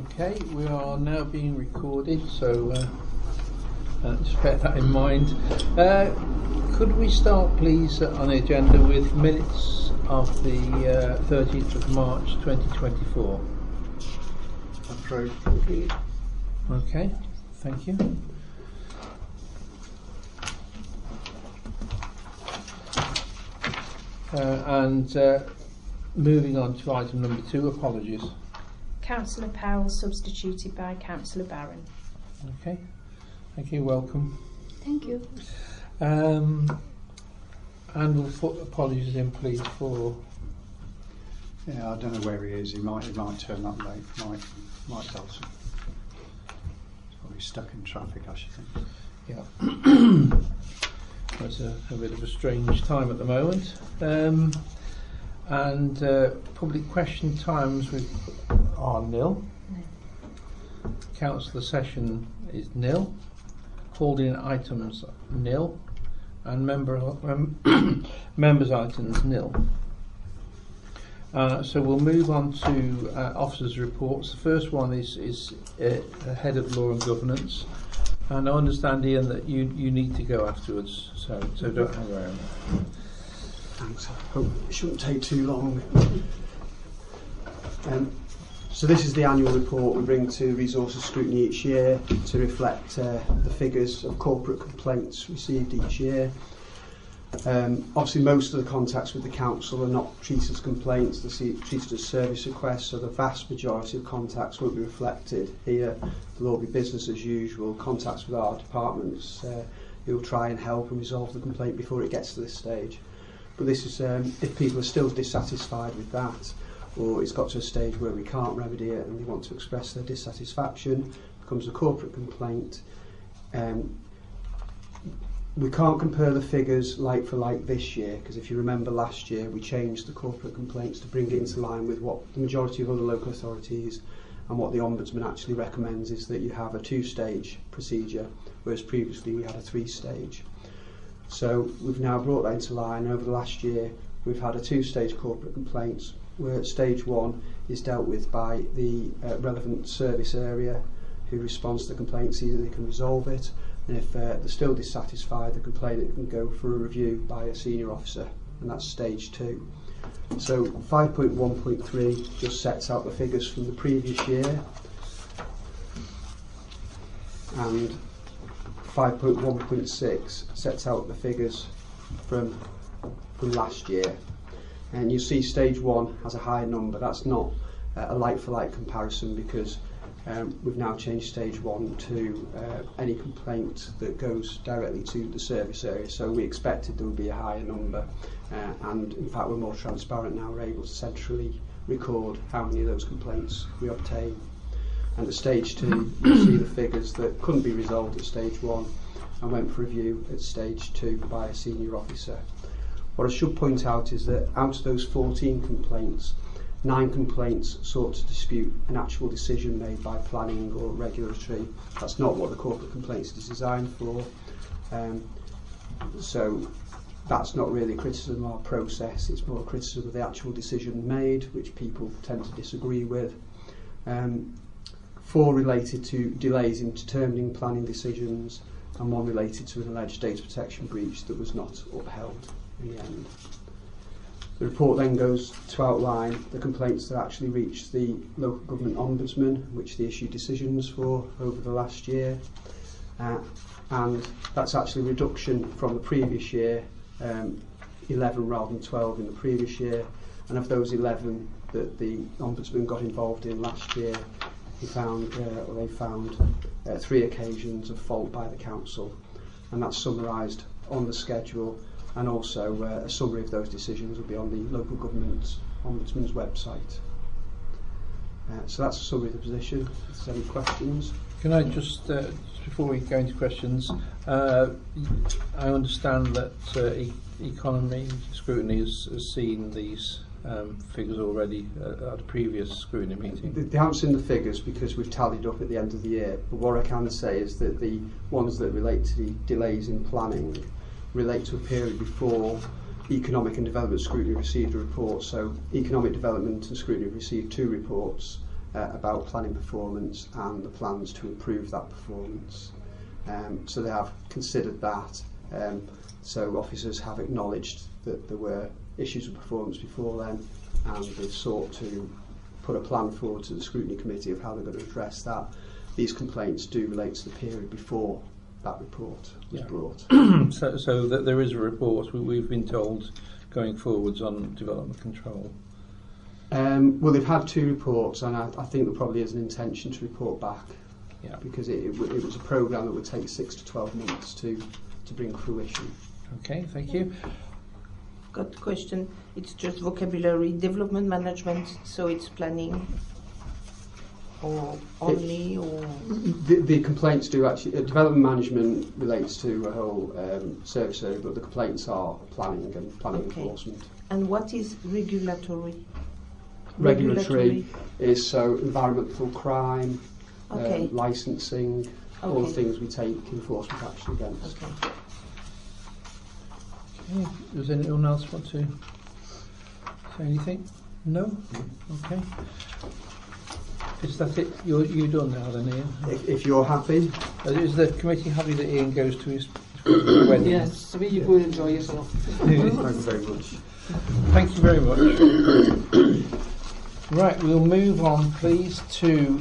Okay, we are now being recorded, so just bear that in mind. Could we start, please, on the agenda with minutes of the 30th of March 2024? Approved. Okay, thank you. Moving on to item number 2, apologies. Councillor Powell substituted by Councillor Barron. Okay, thank you, welcome. Thank you. And we'll put apologies in, please, for... Yeah, I don't know where he is. He might turn up late. Mike Dawson. He's probably stuck in traffic, I should think. Yeah. It's a bit of a strange time at the moment. Public question times are nil. Councillor session is nil. Called in items nil. And members items nil. So we'll move on to officers' reports. The first one is head of law and governance. And I understand, Ian, that you need to go afterwards, so don't hang around. Thanks. I hope it shouldn't take too long. So this is the annual report we bring to Resources Scrutiny each year to reflect the figures of corporate complaints received each year. Obviously most of the contacts with the council are not treated as complaints, they're treated as service requests, so the vast majority of contacts won't be reflected here. There'll all be business as usual, contacts with our departments who will try and help and resolve the complaint before it gets to this stage. But this is if people are still dissatisfied with that, or it's got to a stage where we can't remedy it and they want to express their dissatisfaction, it becomes a corporate complaint. We can't compare the figures like for like this year, because if you remember last year we changed the corporate complaints to bring it into line with what the majority of other local authorities and what the Ombudsman actually recommends is that you have a 2-stage procedure, whereas previously we had a 3-stage. So we've now brought that into line. Over the last year we've had a 2-stage corporate complaints, where stage 1 is dealt with by the relevant service area who responds to the complaints. Either they can resolve it, and if they're still dissatisfied, the complainant can go for a review by a senior officer, and that's stage 2. So 5.1.3 just sets out the figures from the previous year, and 5.1.6 sets out the figures from last year. And you see stage 1 has a higher number. That's not a like-for-like comparison, because we've now changed stage 1 to any complaint that goes directly to the service area. So we expected there would be a higher number, and in fact we're more transparent now. We're able to centrally record how many of those complaints we obtain. And at stage 2 you see the figures that couldn't be resolved at stage 1 and went for review at stage 2 by a senior officer. What I should point out is that out of those 14 complaints, 9 complaints sought to dispute an actual decision made by planning or regulatory. That's not what the corporate complaints is designed for. So that's not really a criticism of our process, it's more a criticism of the actual decision made, which people tend to disagree with. 4 related to delays in determining planning decisions, and 1 related to an alleged data protection breach that was not upheld in the end. The report then goes to outline the complaints that actually reached the local government ombudsman, which they issued decisions for over the last year, and that's actually a reduction from the previous year, 11 rather than 12 in the previous year. And of those 11 that the ombudsman got involved in last year, they found 3 occasions of fault by the council, and that's summarised on the schedule. And also a summary of those decisions will be on the local government ombudsman's website. So that's a summary of the position. If there's any questions. Can I just before we go into questions, I understand that Economy Scrutiny has seen these figures already at a previous scrutiny meeting. They haven't seen the figures because we've tallied up at the end of the year, but what I can say is that the ones that relate to the delays in planning relate to a period before Economic and Development Scrutiny received a report. So Economic Development and Scrutiny received 2 reports, about planning performance and the plans to improve that performance. So they have considered that. So officers have acknowledged that there were issues with performance before then, and they've sought to put a plan forward to the scrutiny committee of how they're going to address that. These complaints do relate to the period before that report was brought. So that there is a report, we've been told, going forwards on development control. Well, they've had 2 reports, and I think there probably is an intention to report back, because it was a programme that would take 6 to 12 months to bring fruition. Okay, thank you. Got a question. It's just vocabulary, development management, so it's planning or only, or the complaints do actually development management relates to a whole service area, but the complaints are planning and planning enforcement. And what is regulatory? Regulatory is so environmental crime, licensing, all the things we take enforcement action against. Okay. Does anyone else want to say anything? No? Okay. Is that it? You're done now then, Ian? If you're happy. Is the committee happy that Ian goes to his wedding? Yes, so you will enjoy yourself. Thank you very much. Thank you very much. Right, we'll move on please to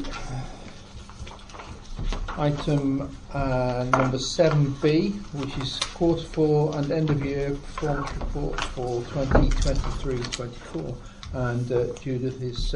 item number 7B, which is quarter 4 and end of year performance report for 2023-24. And Judith is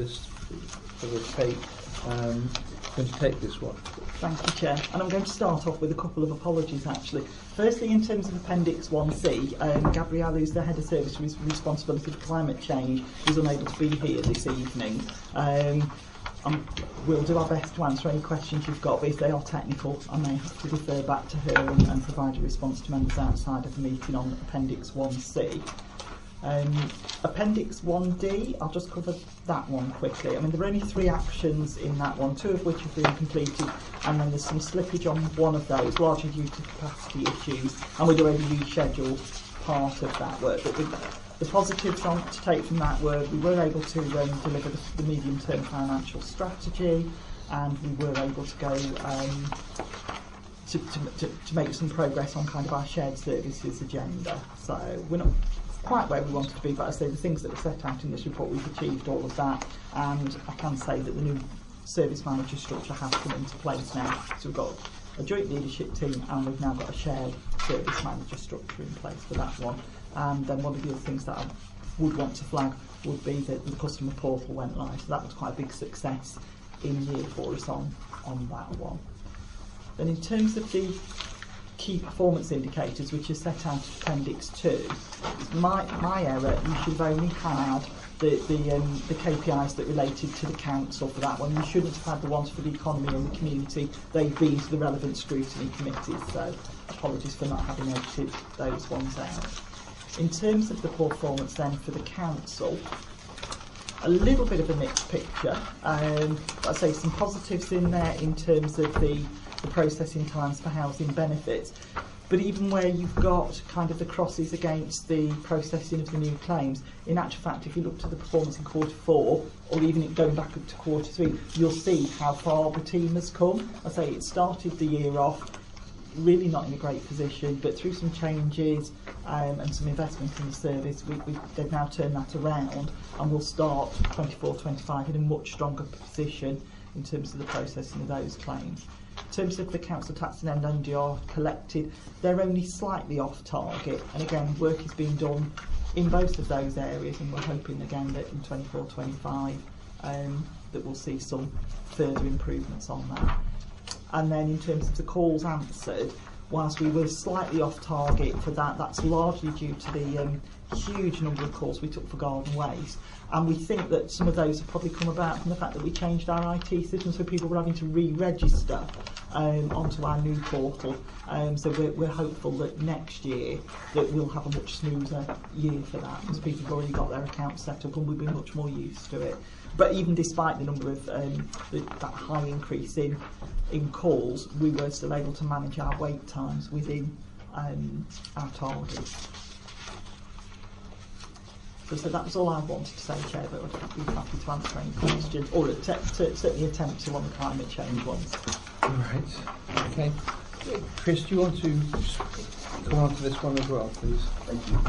going to take this one. Thank you, Chair. And I'm going to start off with a couple of apologies, actually. Firstly, in terms of Appendix 1C, Gabrielle, who's the Head of Service with Responsibility for Climate Change, is unable to be here this evening. We'll do our best to answer any questions you've got, but if they are technical, I may have to refer back to her and provide a response to members outside of the meeting on Appendix 1C. Appendix 1D, I'll just cover that one quickly. I mean, there are only 3 actions in that one, 2 of which have been completed, and then there's some slippage on one of those, largely due to capacity issues, and we'd already rescheduled part of that work. But the positives to take from that were we were able to deliver the medium-term financial strategy, and we were able to go to make some progress on kind of our shared services agenda. So we're not quite where we wanted to be, but I say the things that were set out in this report, we've achieved all of that, and I can say that the new service manager structure has come into place now. So we've got a joint leadership team, and we've now got a shared service manager structure in place for that one. And then one of the other things that I would want to flag would be that the customer portal went live. So that was quite a big success in year for us on that one. Then in terms of the key performance indicators, which are set out in Appendix 2, my error, you should have only had the KPIs that related to the council for that one. You shouldn't have had the ones for the economy and the community. They've been to the relevant scrutiny committees, so apologies for not having edited those ones out. In terms of the performance then for the council, a little bit of a mixed picture. I'd say some positives in there in terms of the processing times for housing benefits. But even where you've got kind of the crosses against the processing of the new claims, in actual fact, if you look to the performance in quarter 4, or even going back up to quarter 3, you'll see how far the team has come. I say it started the year off really not in a great position, but through some changes and some investment in the service, they've now turned that around, and we'll start 24-25 in a much stronger position in terms of the processing of those claims. In terms of the council tax and NDR collected, they're only slightly off target, and again work is being done in both of those areas, and we're hoping again that in 24-25 that we'll see some further improvements on that. And then in terms of the calls answered, whilst we were slightly off target for that, that's largely due to the huge number of calls we took for garden waste. And we think that some of those have probably come about from the fact that we changed our IT system, so people were having to re-register onto our new portal. So we're hopeful that next year that we'll have a much smoother year for that, because people have already got their accounts set up and we'll be much more used to it. But even despite the number of that high increase in calls, we were still able to manage our wait times within our targets. So that was all I wanted to say, Chair, but I'd be happy to answer any questions, or certainly attempt to on the climate change ones. Right. Okay. Chris, do you want to come on to this one as well, please? Thank you.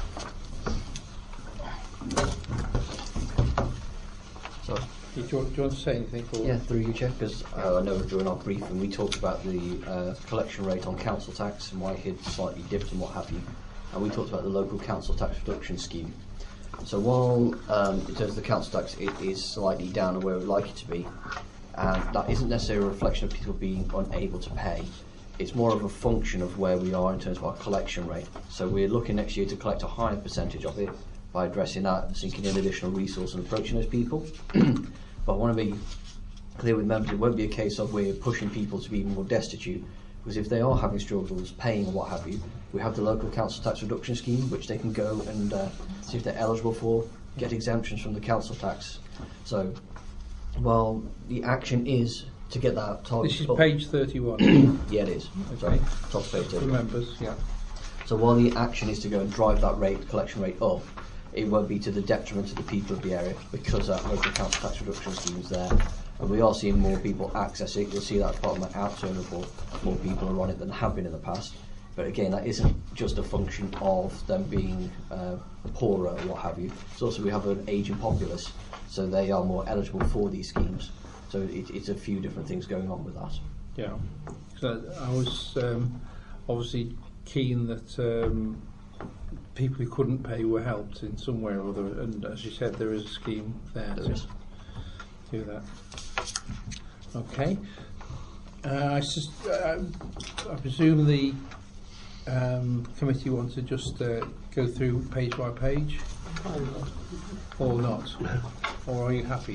Sorry. Do you want to say anything? Or? Yeah, through you, Chair, because I know during our briefing we talked about the collection rate on council tax and why it had slightly dipped and what have you, and we talked about the local council tax reduction scheme. So while in terms of the council tax it is slightly down on where we'd like it to be, and that isn't necessarily a reflection of people being unable to pay, it's more of a function of where we are in terms of our collection rate. So we're looking next year to collect a higher percentage of it by addressing that, sinking in additional resource and approaching those people. But I want to be clear with members, it won't be a case of we're pushing people to be even more destitute, because if they are having struggles paying or what have you, we have the local council tax reduction scheme, which they can go and see if they're eligible for, get exemptions from the council tax. So while the action is to get that target... This is page 31. Yeah, it is. Okay. Sorry, top page 31. For members, yeah. So while the action is to go and drive that rate, collection rate up, it won't be to the detriment of the people of the area, because that local council tax reduction scheme is there. And we are seeing more people access it. You'll see that as part of my outturn report. More people are on it than have been in the past. But again, that isn't just a function of them being poorer or what have you. It's also we have an ageing populace, so they are more eligible for these schemes. So it's a few different things going on with that. Yeah. So I was obviously keen that people who couldn't pay were helped in some way or other, and as you said, there is a scheme there There to is. do that. Okay. I presume the committee wants to just go through page by page, or not, or are you happy?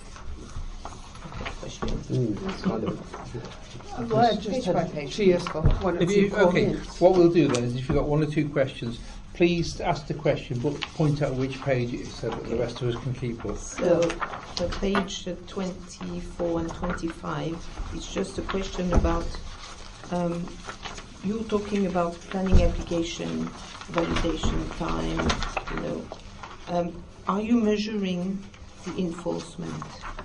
Well, I just had cheers for one or If two you, okay, comments. what we'll do then is if you've got one or two questions, please ask the question, but point out which page it is so that the rest of us can keep up. So, the page 24 and 25, it's just a question about, you're talking about planning application, validation time, you know. Are you measuring the enforcement?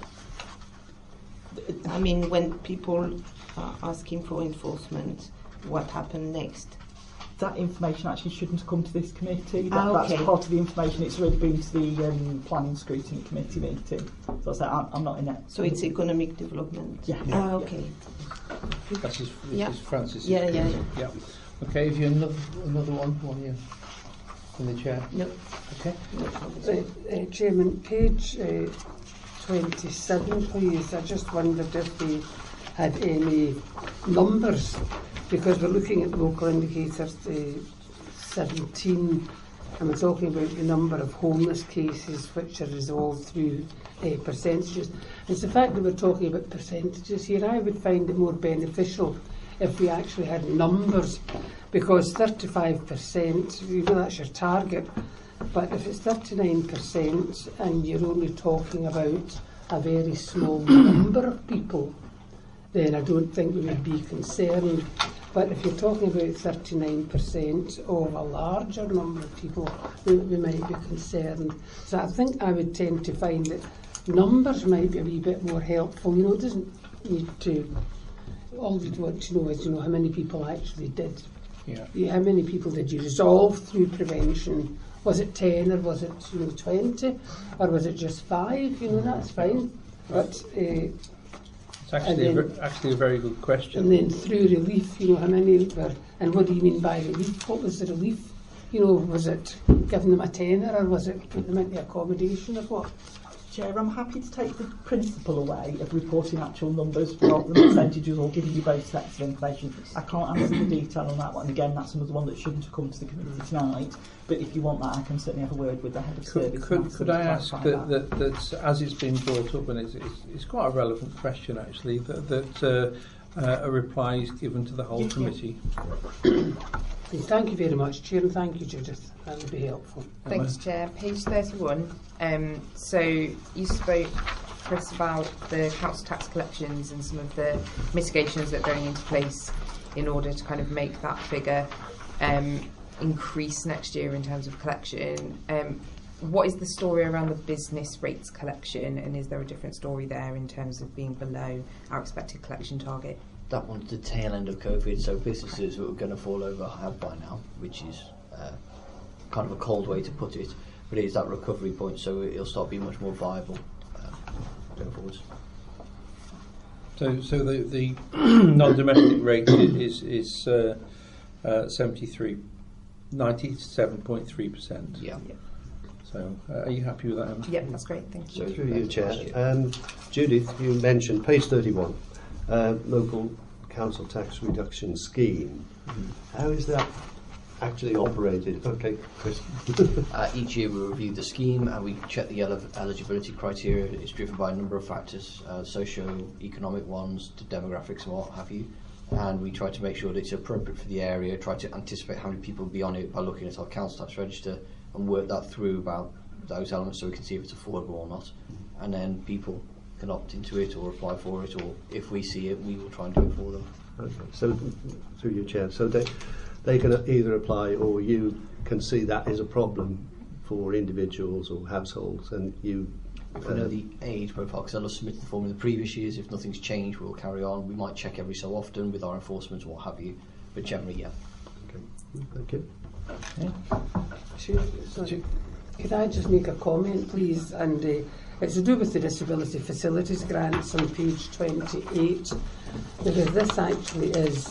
I mean, when people are asking for enforcement, what happened next? That information actually shouldn't come to this committee. Okay. That's part of the information. It's already been to the planning scrutiny committee meeting. So I say I'm not in it. So it's economic development? Yeah. Okay. This Yeah. is Francis. Yeah. Okay, if you another one while you're in the chair. No. Okay. Chairman, page 27, please. I just wondered if they had any numbers, because we're looking at local indicators 17, and we're talking about the number of homeless cases which are resolved through percentages. It's the fact that we're talking about percentages here. I would find it more beneficial if we actually had numbers, because 35%, you know, that's your target. But if it's 39% and you're only talking about a very small number of people, then I don't think we would be concerned. But if you're talking about 39% of a larger number of people, we might be concerned. So I think I would tend to find that numbers might be a wee bit more helpful. You know, it doesn't need to... All you'd want to know is, you know, how many people actually did. Yeah. How many people did you resolve through prevention? Was it 10 or was it 20 or was it just 5? You know, that's fine. But It's actually a very good question. and then through relief, you know, how many were, and what do you mean by relief? What was the relief? You know, was it giving them a tenner or was it putting them into accommodation or what? Chair, I'm happy to take the principle away of reporting actual numbers rather than percentages or giving you both sets of information. I can't answer the detail on that one. Again, that's another one that shouldn't have come to the committee tonight. But if you want that, I can certainly have a word with the head of service. Could I ask that as it's been brought up, and it's quite a relevant question actually, that a reply is given to the whole committee? Thank you very much, Chair, and thank you, Judith. That would be helpful. Thanks, Chair. Page 31. So you spoke, Chris, about the council tax collections and some of the mitigations that are going into place in order to kind of make that figure increase next year in terms of collection. what is the story around the business rates collection, and is there a different story there in terms of being below our expected collection target? That one's the tail end of COVID, so businesses who are going to fall over have by now, which is kind of a cold way to put it, but it is that recovery point, so it'll start being much more viable going forwards. So the non-domestic rate is 97.3%. Yeah. So are you happy with that, Emma? Yeah, that's great. Thank you. So Through you, Chair. Judith, you mentioned page 31, local council tax reduction scheme. How is that actually operated? Okay, Chris. Each year we review the scheme and we check the eligibility criteria. It's driven by a number of factors, socio-economic ones to demographics and what have you. And we try to make sure that it's appropriate for the area, try to anticipate how many people will be on it by looking at our council tax register and work that through about those elements so we can see if it's affordable or not. And then people can opt into it or apply for it, or if we see it, we will try and do it for them. Okay. So, through you, Chair, so they can either apply, or you can see that is a problem for individuals or households, and you... If we know the age profile, because they'll have submitted the form in the previous years, if nothing's changed, we'll carry on. We might check every so often with our enforcement or what have you, but generally, yeah. Okay. Thank you. Sorry. Could I just make a comment, please? And it's to do with the Disability Facilities Grants on page 28, because this actually is...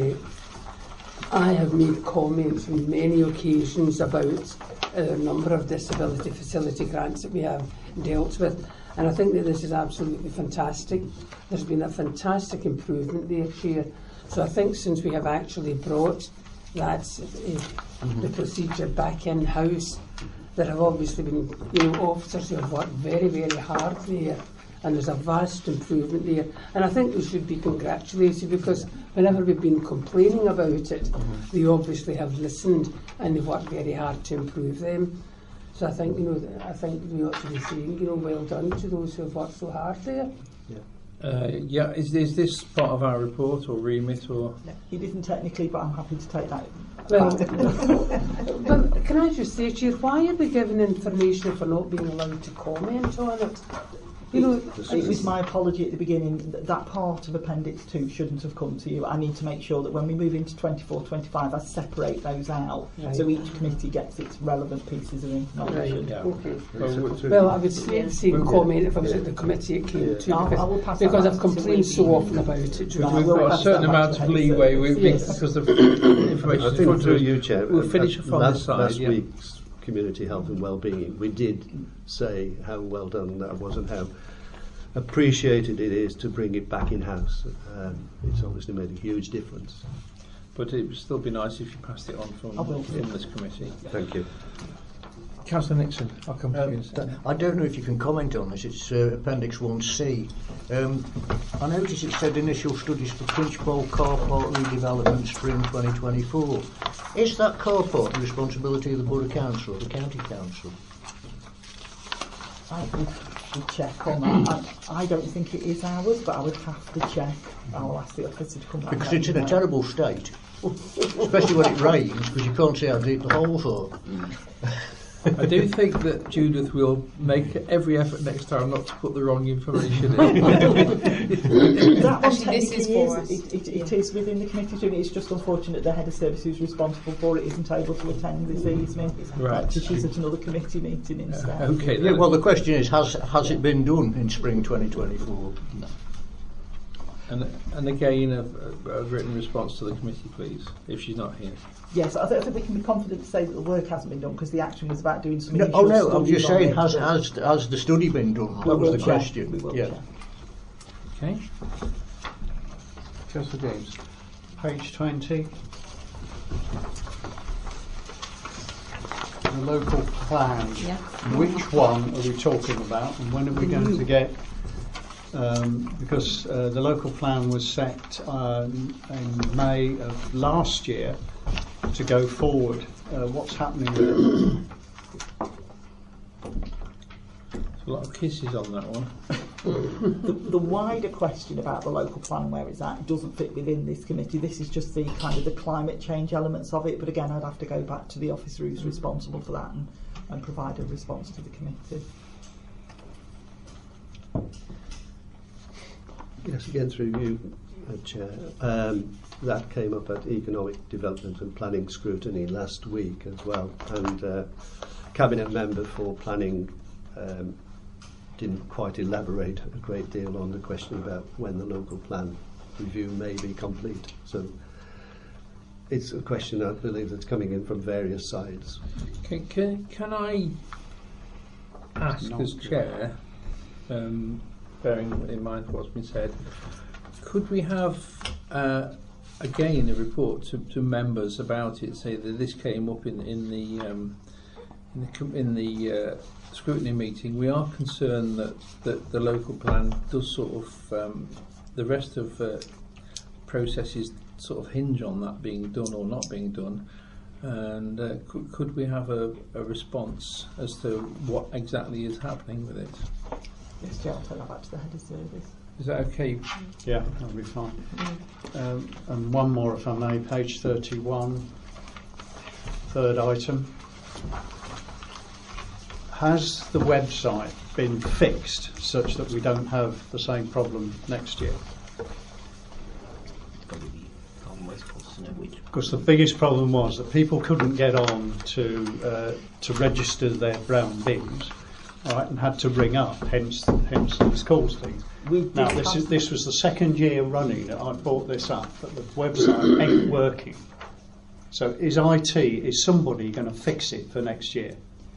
I have made comments on many occasions about a number of disability facility grants that we have dealt with, and I think that this is absolutely fantastic. There's been a fantastic improvement there, Chair. So I think since we have actually brought that the procedure back in-house, there have obviously been officers who have worked very, very hard there, and there's a vast improvement there, and I think they should be congratulated, because whenever we've been complaining about it, they obviously have listened and they've worked very hard to improve them. So I think I think we ought to be saying well done to those who have worked so hard there. Is this part of our report or remit or? It isn't technically, but I'm happy to take that. Well, can I just say, Chair, why are we given information if we're not being allowed to comment on it? It was my apology at the beginning that part of Appendix 2 shouldn't have come to you. I need to make sure that when we move into 24-25, I separate those out, so each committee gets its relevant pieces of information. Right. Okay. Well, I would say comment if I was at the committee it came to, because I've complained so often about it. We've got a certain amount of leeway because of information. I think through you, Chair, we'll finish off on this side. Last week's Community Health and Wellbeing, we did say how well done that was and how appreciated it is to bring it back in-house. It's obviously made a huge difference. But it would still be nice if you passed it on from this committee. Thank you. Councillor Nixon, I'll come to you. I don't know if you can comment on this. It's Appendix 1C. I noticed it said initial studies for Pinchbowl Car Park redevelopment spring 2024. Is that car park the responsibility of the Borough Council or the County Council? I would check on that. I don't think it is ours, but I would have to check. I'll ask the officer to come back. Because it's in a terrible state, especially when it rains, because you can't see how deep the holes are. I do think that Judith will make every effort next time not to put the wrong information in. That one technically it is within the committee doing it. It's just unfortunate the head of service who's responsible for it isn't able to attend this evening. Right. She's at another committee meeting instead. Okay. Yeah, well, the question is, has it been done in spring 2024? No. And again, a written response to the committee, please, if she's not here. Yes, I think we can be confident to say that the work hasn't been done because the action was about doing some No, initial no, I'm just saying, studies on has the study been done? That was the question. We will yeah. check. Okay. Councillor James. Page 20. The local plan. Yeah. Which one are we talking about, and when are we going to get? Because the local plan was set in May of last year to go forward. What's happening with it? There's a lot of kisses on that one. The wider question about the local plan where it's at doesn't fit within this committee. This is just the kind of the climate change elements of it. But again, I'd have to go back to the officer who's responsible for that and and provide a response to the committee. Yes, again through you, Chair. That came up at Economic Development and Planning Scrutiny last week as well, and Cabinet Member for Planning didn't quite elaborate a great deal on the question about when the local plan review may be complete. So it's a question, I believe, that's coming in from various sides. Can I ask as Chair, bearing in mind what's been said, could we have again a report to members about it, say that this came up in the scrutiny meeting? We are concerned that the local plan does sort of the rest of processes sort of hinge on that being done or not being done, and could we have a response as to what exactly is happening with it? Yes, Chair, I'll take that back to the head of service. Is that okay? Yeah, that'll be fine. And one more, if I may, page 31, third item. Has the website been fixed such that we don't have the same problem next year? Because the biggest problem was that people couldn't get on to register their brown bins, right, and had to ring up. Hence this calls thing. Now this was the second year running that I brought this up, but the website ain't working. So is somebody going to fix it for next year?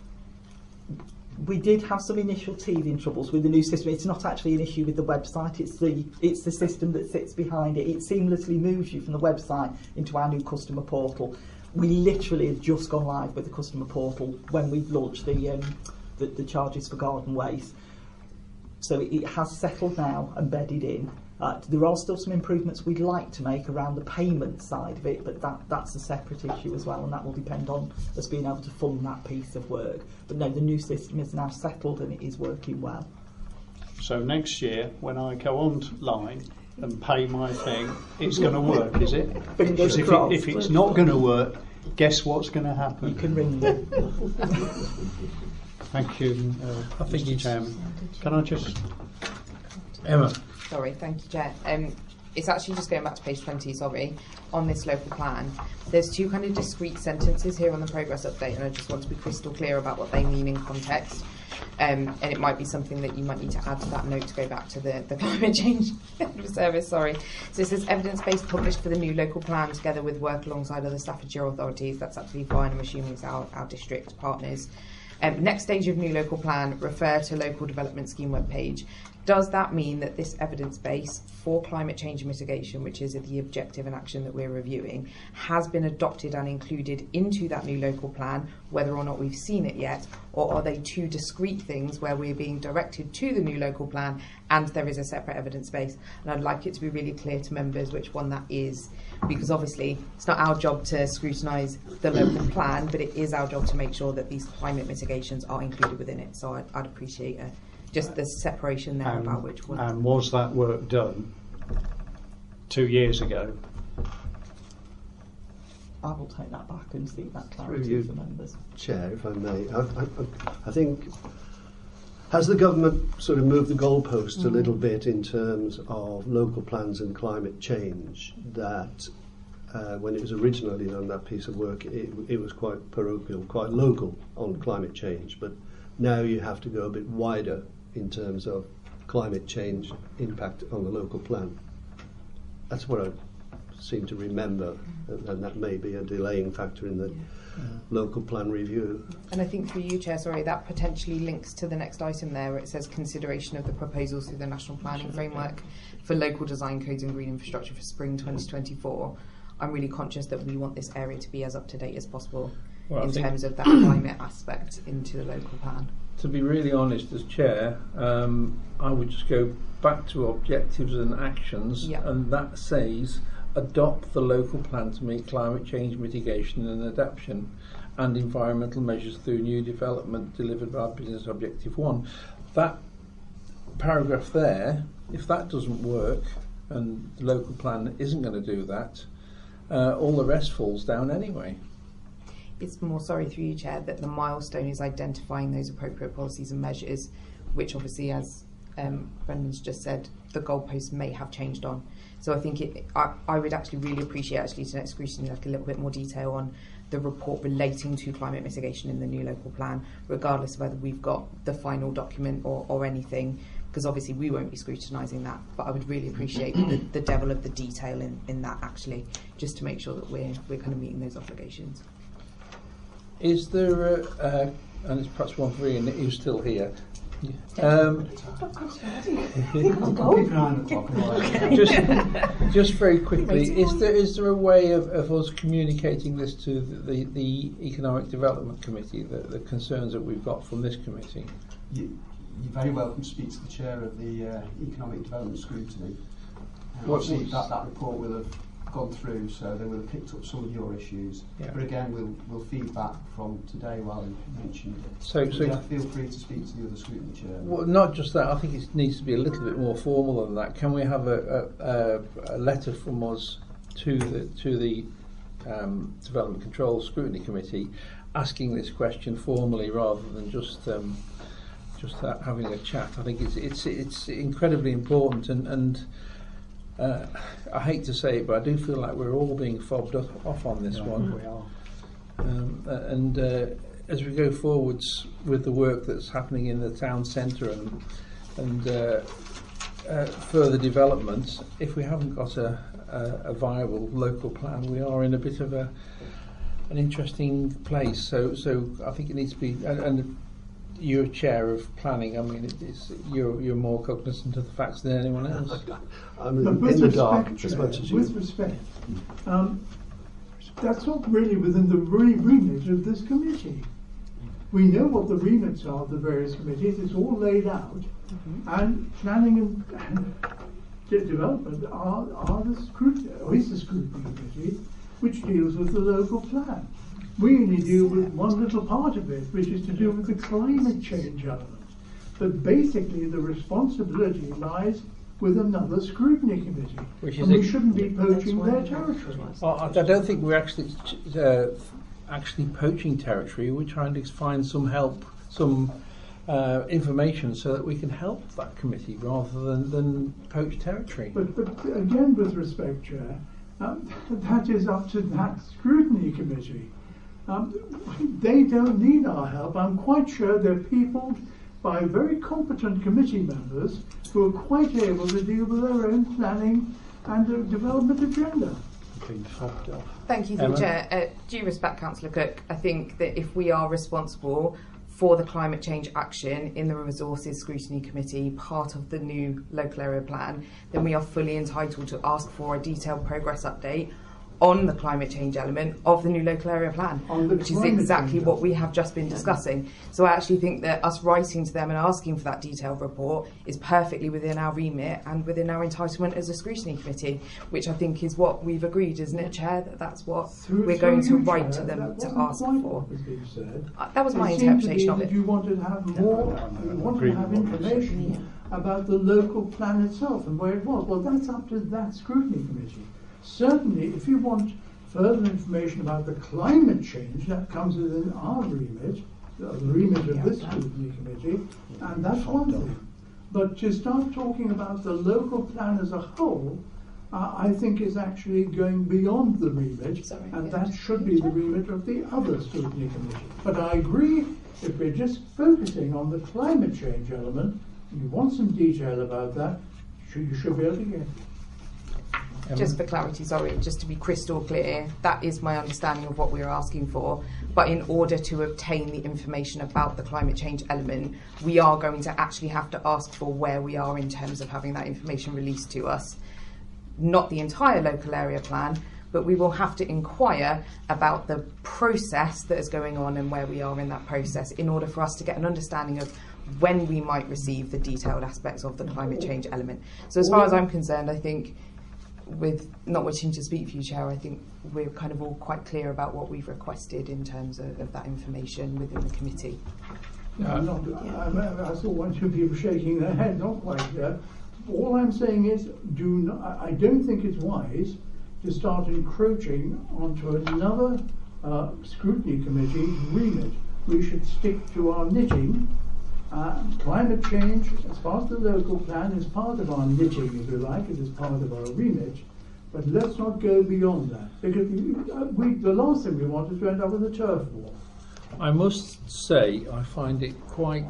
We did have some initial teething troubles with the new system. It's not actually an issue with the website, it's the system that sits behind it. It seamlessly moves you from the website into our new customer portal. We literally have just gone live with the customer portal when we launched the charges for garden waste. So it has settled now and bedded in. There are still some improvements we'd like to make around the payment side of it, but that's a separate issue as well, and that will depend on us being able to fund that piece of work. But no, the new system is now settled and it is working well. So next year, when I go online and pay my thing, it's going to work, is it? Because if it's not going to work, guess what's going to happen? You can ring me. Thank you, Mr. Chairman. Can I just... Emma. Sorry, thank you, Chair. It's actually just going back to page 20, sorry, on this local plan. There's two kind of discrete sentences here on the progress update, and I just want to be crystal clear about what they mean in context. And it might be something that you might need to add to that note to go back to the climate change service, sorry. So it says evidence-based published for the new local plan together with work alongside other Staffordshire authorities. That's absolutely fine. I'm assuming it's our district partners. Next stage of new local plan, refer to local development scheme webpage. Does that mean that this evidence base for climate change mitigation, which is the objective and action that we're reviewing, has been adopted and included into that new local plan, whether or not we've seen it yet, or are they two discrete things where we're being directed to the new local plan and there is a separate evidence base? And I'd like it to be really clear to members which one that is, because obviously it's not our job to scrutinise the local plan, but it is our job to make sure that these climate mitigations are included within it. So I'd appreciate just the separation there about which one. And was that work done 2 years ago? I will take that back and seek that clarity for members. Chair, if I may, I think, has the government sort of moved the goalposts a little bit in terms of local plans and climate change? That when it was originally done, that piece of work, it was quite parochial, quite local on climate change, but now you have to go a bit wider in terms of climate change impact on the local plan. That's what I seem to remember, and that may be a delaying factor in the local plan review. And I think through you, Chair, sorry, that potentially links to the next item there where it says consideration of the proposals through the National Planning Framework for local design codes and green infrastructure for spring 2024. I'm really conscious that we want this area to be as up to date as possible in terms of that climate aspect into the local plan. To be really honest, as Chair, I would just go back to objectives and actions, and that says adopt the local plan to meet climate change mitigation and adaptation and environmental measures through new development delivered by Business Objective 1. That paragraph there, if that doesn't work and the local plan isn't going to do that, all the rest falls down anyway. It's more, sorry through you, Chair, that the milestone is identifying those appropriate policies and measures, which obviously, as Brendan's just said, the goalposts may have changed on. So I think I would actually really appreciate actually to next scrutiny like a little bit more detail on the report relating to climate mitigation in the new local plan, regardless of whether we've got the final document or anything, because obviously we won't be scrutinising that, but I would really appreciate the level of the detail in that actually, just to make sure that we're kind of meeting those obligations. Is there and it's perhaps one for Ian, who's still here. Just very quickly, is there a way of us communicating this to the Economic Development Committee, the concerns that we've got from this committee? You're very welcome to speak to the chair of the Economic Development Scrutiny. Obviously, that report will have gone through, so they will have picked up some of your issues. Yeah. But again, we'll feed back from today while you mentioned it. So feel free to speak to the other scrutiny chair. Well, not just that. I think it needs to be a little bit more formal than that. Can we have a letter from us to the Development Control Scrutiny Committee, asking this question formally rather than just having a chat? I think it's incredibly important and. I hate to say it, but I do feel like we're all being fobbed off on this one. We are. As we go forwards with the work that's happening in the town centre and further developments, if we haven't got a viable local plan, we are in a bit of an interesting place. So I think it needs to be. And you're chair of planning. I mean, you're more cognizant of the facts than anyone else. I'm in the dark as much as you. With respect, that's not really within the remit of this committee. We know what the remits are of the various committees. It's all laid out, and planning and development are the scrutiny, or is the scrutiny committee, which deals with the local plan. We only deal with one little part of it, which is to do with the climate change element. But basically, the responsibility lies with another scrutiny committee, and we shouldn't be poaching their territory. Well, I don't think we're actually poaching territory. We're trying to find some help, some information, so that we can help that committee rather than poach territory. But again, with respect, Chair, that is up to that scrutiny committee. They don't need our help. I'm quite sure they're peopled by very competent committee members who are quite able to deal with their own planning and development agenda. Thank you, Chair. Due respect, Councillor Cook, I think that if we are responsible for the climate change action in the Resources Scrutiny Committee, part of the new local area plan, then we are fully entitled to ask for a detailed progress update on the climate change element of the new local area plan, which is exactly what we have just been discussing. So I actually think that us writing to them and asking for that detailed report is perfectly within our remit and within our entitlement as a scrutiny committee, which I think is what we've agreed, isn't it, Chair? That's what we're going to write to them to ask for. That was my interpretation of it. You wanted to have more, you wanted to have information about the local plan itself and where it was. Well, that's up to that scrutiny committee. Certainly, if you want further information about the climate change, that comes within our remit, the remit of this scrutiny committee, and that's one thing. But to start talking about the local plan as a whole, I think is actually going beyond the remit, and that should be the remit of the other scrutiny committee. But I agree, if we're just focusing on the climate change element, you want some detail about that, you should be able to get it. Just for clarity, sorry, just to be crystal clear, that is my understanding of what we are asking for. But in order to obtain the information about the climate change element, we are going to actually have to ask for where we are in terms of having that information released to us. Not the entire local area plan, but we will have to inquire about the process that is going on and where we are in that process in order for us to get an understanding of when we might receive the detailed aspects of the climate change element. So as far as I'm concerned, I think, with not wishing to speak for you, Chair, I think we're kind of all quite clear about what we've requested in terms of that information within the committee. I saw one or two people shaking their head, not quite clear. All I'm saying is, I don't think it's wise to start encroaching onto another scrutiny committee's remit. We should stick to our knitting. Climate change, as far as the local plan, is part of our knitting, if you like. It is part of our remit. But let's not go beyond that, because the last thing we want is to end up with a turf war. I must say, I find it quite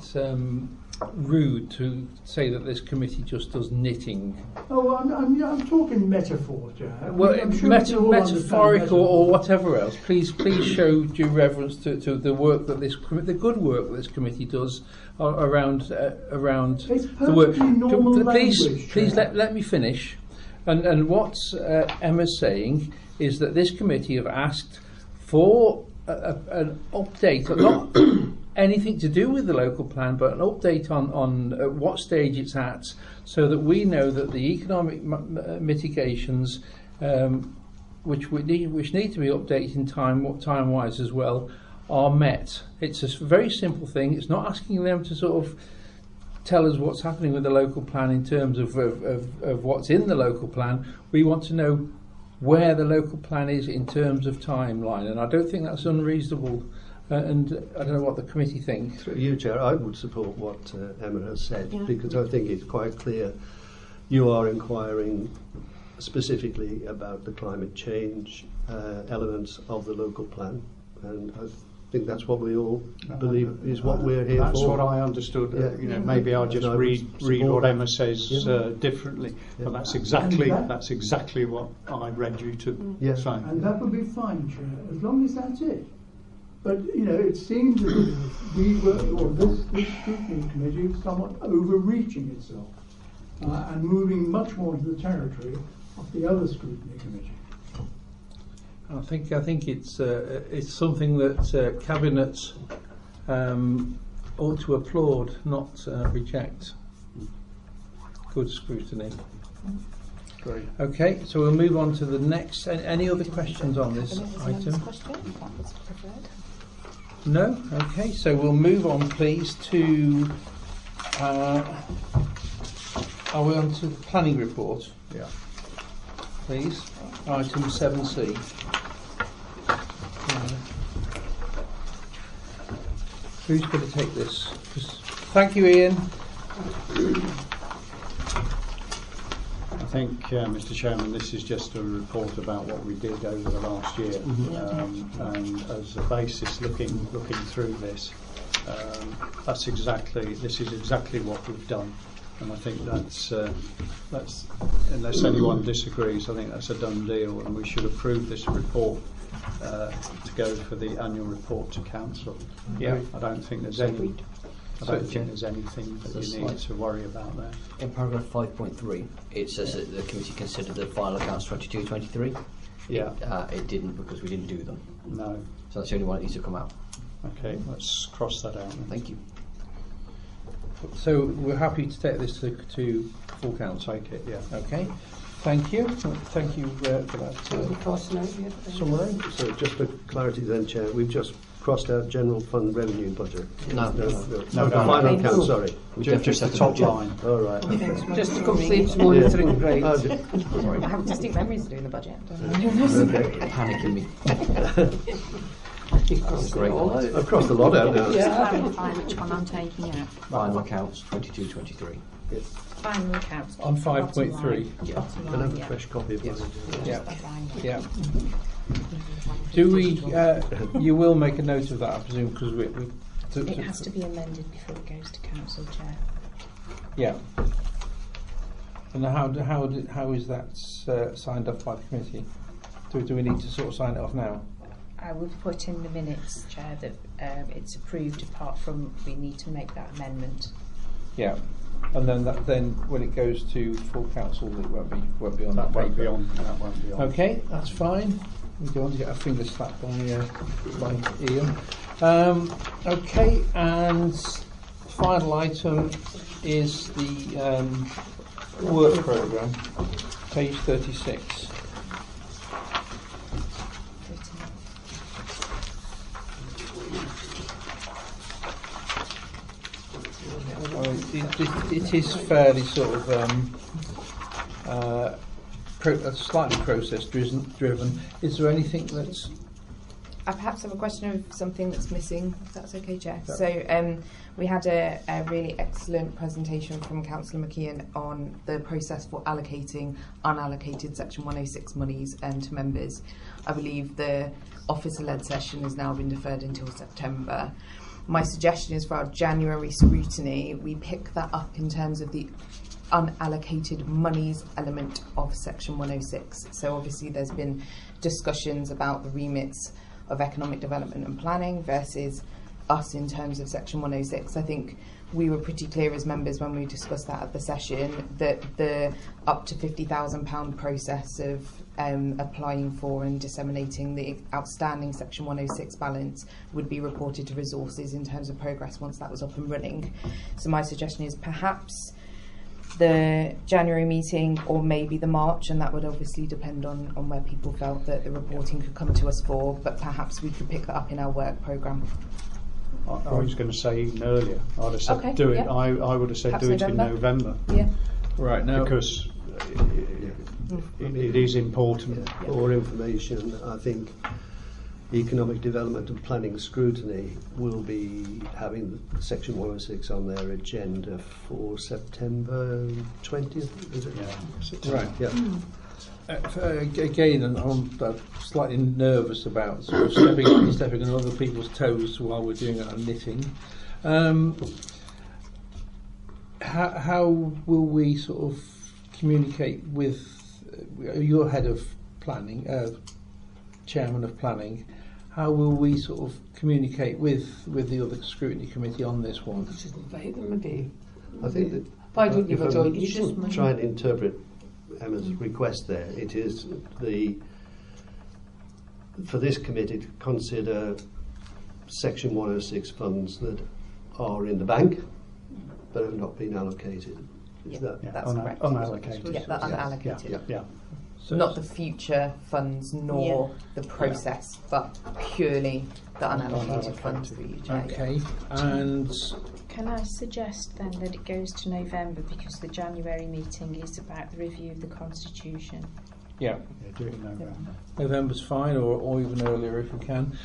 rude to say that this committee just does knitting. Oh, I'm talking metaphor, Jack. Well, I'm sure we all understand metaphorical or metaphor. whatever else. Please show due reverence to the work that the good work that this committee does around It's the work. perfectly normal Please language, let me finish. And what Emma's saying is that this committee have asked for an update, not anything to do with the local plan, but an update on what stage it's at, so that we know that the economic mitigations, which need to be updated time-wise as well, are met. It's a very simple thing. It's not asking them to sort of tell us what's happening with the local plan in terms of what's in the local plan. We want to know where the local plan is in terms of timeline, and I don't think that's unreasonable. And I don't know what the committee think. Through you, Chair, I would support what Emma has said, because I think it's quite clear you are inquiring specifically about the climate change elements of the local plan, and I think that's what we all believe is what we're here that's for. What I understood. Yeah. Maybe I'll just read what Emma says differently, Yeah. but that's exactly what I read you to say. And that would be fine, Chair, as long as that's it. But, it seems as if this scrutiny committee is somewhat overreaching itself and moving much more into the territory of the other scrutiny committee. I think it's something that Cabinet ought to applaud, not reject. Good scrutiny. Great. Okay, so we'll move on to the next. Any other questions on this item? No? Okay, so we'll move on, please, to... are we on to the planning report? Yeah. Please. Item 7C. Who's going to take this? Thank you, Ian. I think, Mr. Chairman, this is just a report about what we did over the last year, and as a basis, looking through this, this is exactly what we've done, and I think that's unless anyone disagrees, I think that's a done deal, and we should approve this report to go for the annual report to council. Yeah, I don't think there's any. I don't think there's anything that you need to worry about there. In paragraph 5.3, it says that the committee considered the final accounts 22-23. Yeah. It didn't, because we didn't do them. No. So that's the only one that needs to come out. Okay, let's cross that out then. Thank you. so we're happy to take this to full council. Take it, yeah. Okay. Thank you. Thank you for that summary. So just for clarity then, Chair, we've just crossed out general fund revenue budget. No. Final account, sorry. Just the top line. All right. Just to complete monitoring, right. I have distinct memories of doing the budget. Panicking me. Great. I've crossed a lot out now. Just clarify which one I'm taking out. Final accounts 22-23. Final accounts. On 5.3. Yeah. Bottom Can I line, have a yeah. fresh copy of Yes. mine? Yeah. That line. Yeah. Do we? You will make a note of that, I presume, because It has to be amended before it goes to council, Chair. Yeah. And how is that signed off by the committee? Do we need to sort of sign it off now? I will put in the minutes, Chair, that it's approved, apart from we need to make that amendment. Yeah. And then when it goes to full council, it won't be on that That won't paper. be on. That won't be on. Okay, that's fine. We don't want to get our fingers slapped by Ian. Okay, and final item is the work programme, page 36. It is fairly sort of slightly process driven. Is there anything that's I perhaps have a question of something that's missing, if that's okay, Chair. So we had a really excellent presentation from Councillor McKeon on the process for allocating unallocated Section 106 monies to members. I believe the officer-led session has now been deferred until September. My suggestion is for our January scrutiny, we pick that up in terms of the unallocated monies element of Section 106. So obviously there's been discussions about the remits of economic development and planning versus us in terms of Section 106. I think we were pretty clear as members when we discussed that at the session that the up to £50,000 process of applying for and disseminating the outstanding Section 106 balance would be reported to resources in terms of progress once that was up and running. So my suggestion is perhaps the January meeting or maybe the March, and that would obviously depend on where people felt that the reporting could come to us for, but perhaps we could pick that up in our work programme. I was going to say even earlier. I'd have said Okay, do it. yeah. I would have said Perhaps do it in November. Yeah. Right now, Because it is important. For information, I think Economic Development and Planning Scrutiny will be having Section 106 on their agenda for September 20th, is it? Yeah. right. Yeah. Again, and I'm slightly nervous about sort of stepping on other people's toes while we're doing our knitting. How will we sort of communicate with your head of planning, chairman of planning? How will we sort of communicate with the other scrutiny committee on this one? Just invite them maybe. I think that Why don't you have a if joint I'm meeting? trying to interpret Emma's request there, it is for this committee to consider Section 106 funds that are in the bank but have not been allocated. Is that? Yeah, That's correct. unallocated. Yeah, that unallocated. Yeah. So Not the future funds nor the process, but purely the unallocated funds for you, Chair. okay, and Can I suggest then that it goes to November because the January meeting is about the review of the Constitution? yeah, Yeah, do it in November. November's fine, or even earlier if we can.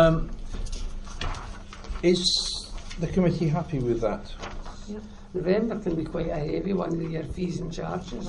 Is the committee happy with that? November can be quite a heavy one with your fees and charges.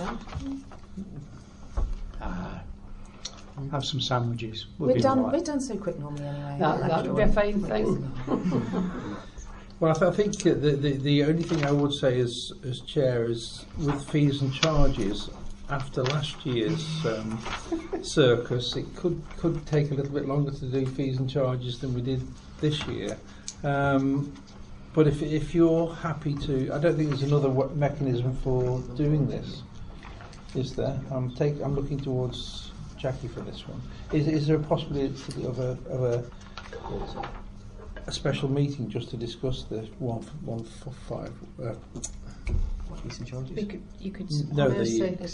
Have some sandwiches. We'll We're be done. all right. We're done so quick normally anyway. That would be a fine thing. Well, I think the only thing I would say as chair is with fees and charges. After last year's circus, it could take a little bit longer to do fees and charges than we did this year. But if you're happy to, I don't think there's another mechanism for doing this, is there? I'm looking towards Jackie for this one. Is there a possibility of a special meeting just to discuss the 145? Fees and charges? You could No, the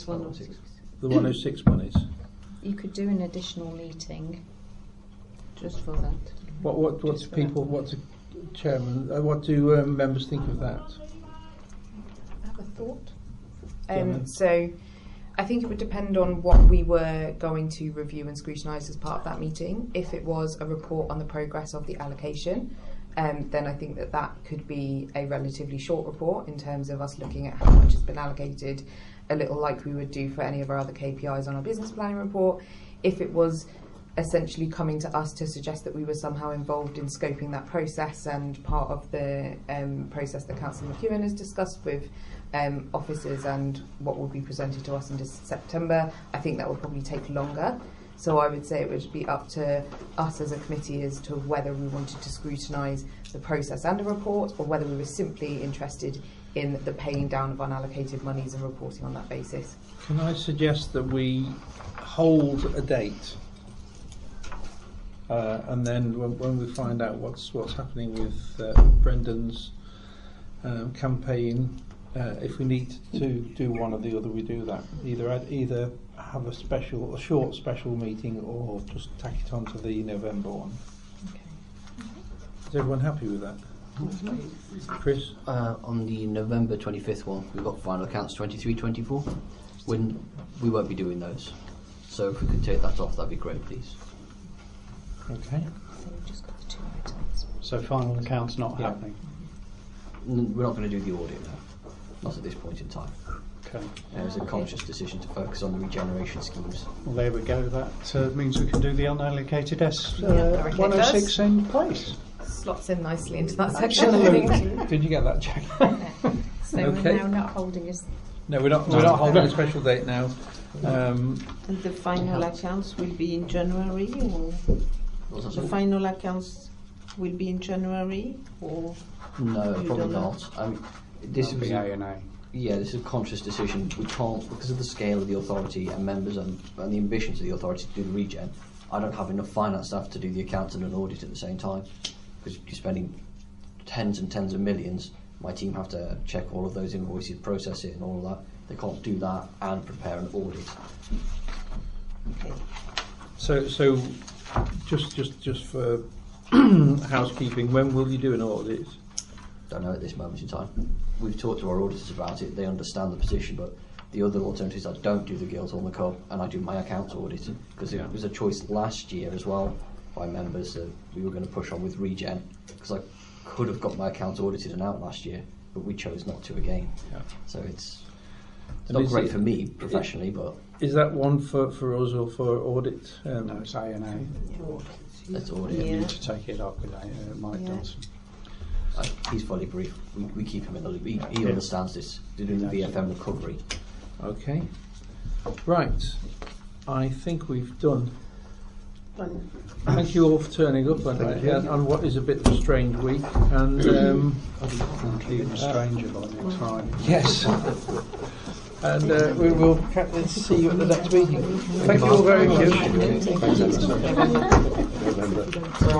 106 monies. You could do an additional meeting. Just for that. What do people? What do chairman? What do members think of that? I have a thought. Chairman. So I think it would depend on what we were going to review and scrutinise as part of that meeting. If it was a report on the progress of the allocation, then I think that could be a relatively short report in terms of us looking at how much has been allocated, a little like we would do for any of our other KPIs on our business planning report. If it was essentially coming to us to suggest that we were somehow involved in scoping that process and part of the process that Councillor McEwen has discussed with officers and what will be presented to us in September, I think that will probably take longer. So I would say it would be up to us as a committee as to whether we wanted to scrutinise the process and a report, or whether we were simply interested in the paying down of unallocated monies and reporting on that basis. Can I suggest that we hold a date, and then when we find out what's happening with Brendan's campaign, if we need to do one or the other, we do that. Either have a short special meeting, or just tack it on to the November one. Okay. Is everyone happy with that? Chris? On the November 25th one, we've got final accounts 23-24. We won't be doing those. So if we could take that off, that'd be great, please. Okay. So we've just got the 2 items. So final accounts not happening. We're not going to do the audit now, not at this point in time. Okay. It was a conscious decision to focus on the regeneration schemes. Well, there we go. That means we can do the unallocated it 106 does. in place. Slots in nicely into that section, I think. Did you get that, Jack? So Okay. we're now not holding us. No, we're not holding a special date now. And the final accounts will be in January, or What's that, the sorry? final accounts will be in January, or No, You probably don't know? not. I mean, this was A&A. Yeah, this is a conscious decision. We can't, because of the scale of the authority and members and the ambitions of the authority to do the regen, I don't have enough finance staff to do the accounts and an audit at the same time. Because you're spending tens and tens of millions. My team have to check all of those invoices, process it and all of that. They can't do that and prepare an audit. okay. So just for housekeeping, when will you do an audit? Don't know at this moment in time. We've talked to our auditors about it. They understand the position, but the other alternative is I don't do the Guildhall and the Cup and I do my accounts audit, because it was a choice last year as well by members that we were going to push on with regen, because I could have got my accounts audited and out last year, but we chose not to again. Yeah. So it's And not is great it- for me professionally, but Is that one for us or for audit? No, it's A&A. let's audit. You Yeah. need to take it up with Mike Yeah. Johnson. He's fully brief. We keep him in the loop. He understands this. They're doing the VFM recovery. Okay. Right. I think we've done. Thank you all for turning up on what is a bit of a strange week. And Even a stranger by next Friday. yes. And we will see you at the next meeting. Thank you all very much. November.